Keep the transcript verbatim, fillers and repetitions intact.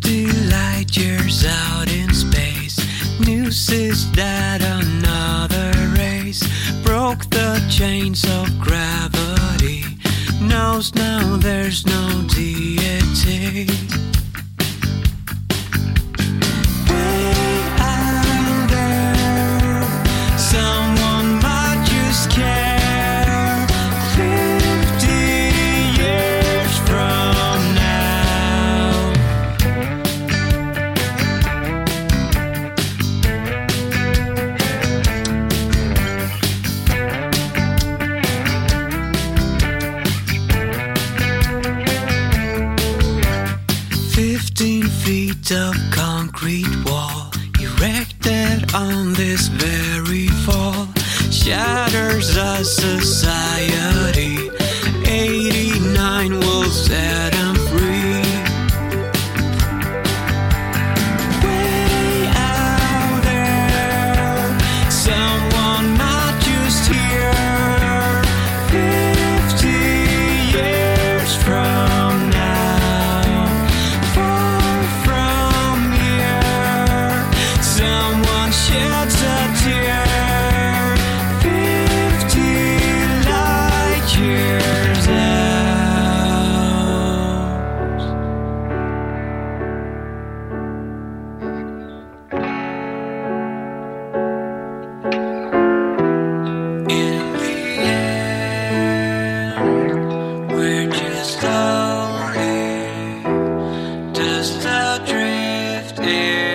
fifty light years out in space. News is that another race broke the chains of gravity. Knows now there's no deity. Way out there, someone might just care. Fifty years from now. Fifteen feet of concrete wall erected on this very fall shatters a society. Eighty-nine will set them free. Way out there, someone might just hear. Fifty years from now, far from here, someone sheds a tear. Fifty light years out. In the end, we're just lonely, dust adrift in